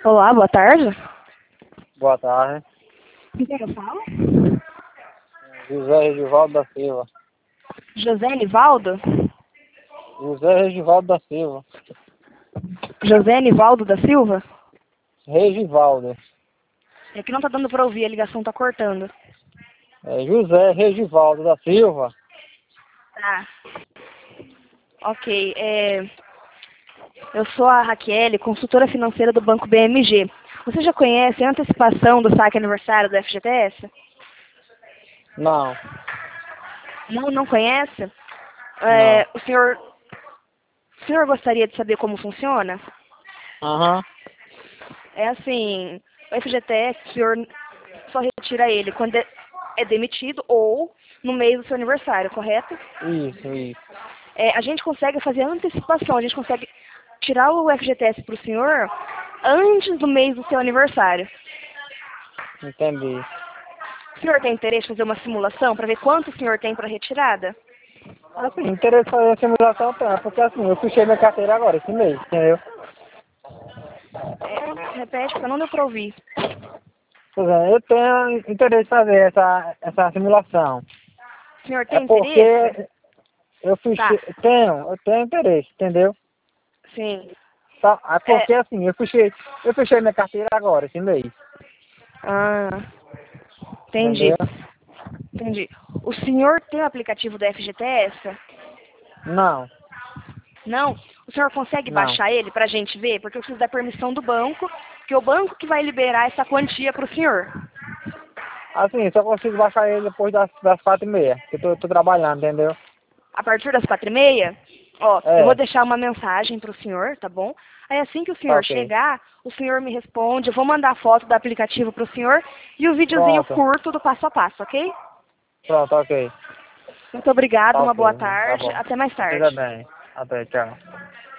Olá, boa tarde. Boa tarde. Com quem eu falo? José Regivaldo da Silva. José Nivaldo? José Regivaldo da Silva. José Nivaldo da Silva? Regivaldo. É que não tá dando pra ouvir, a ligação tá cortando. É José Regivaldo da Silva. Tá. Ok, eu sou a Raquel, consultora financeira do Banco BMG. Você já conhece a antecipação do saque aniversário do FGTS? Não, Não conhece? não. O senhor gostaria de saber como funciona? Aham. É assim, o FGTS, o senhor só retira ele quando é demitido ou no mês do seu aniversário, correto? Isso. A gente consegue fazer a antecipação, a gente consegue tirar o FGTS para o senhor antes do mês do seu aniversário. Entendi. O senhor tem interesse em fazer uma simulação para ver quanto o senhor tem para retirada? Assim, interesse em fazer a simulação tem, porque assim, eu fechei minha carteira agora, esse mês, entendeu? Repete, porque não deu para ouvir. Pois é, eu tenho interesse em fazer essa simulação. O senhor É tem interesse? porque eu Tá, fechei, eu tenho interesse, entendeu? sim. Tá, é É, porque assim, eu fechei minha carteira agora, esse mês, ah, entendi. entendeu? Entendi. O senhor tem o aplicativo do FGTS? Não, Não? O senhor consegue não. baixar ele para a gente ver? Porque eu preciso da permissão do banco, que é o banco que vai liberar essa quantia para o senhor. Assim, só consigo baixar ele depois das 4h30, que eu tô trabalhando, entendeu? A partir das 4h30, ó, eu vou É, deixar uma mensagem para o senhor, tá bom? Aí assim que o tá senhor ok. chegar, o senhor me responde, eu vou mandar a foto do aplicativo para o senhor e o videozinho Pronto, curto do passo a passo, ok? pronto, ok. Muito obrigada, Tá uma ok, boa tá tarde, bom. até mais Esteja tarde. bem. Até, tchau.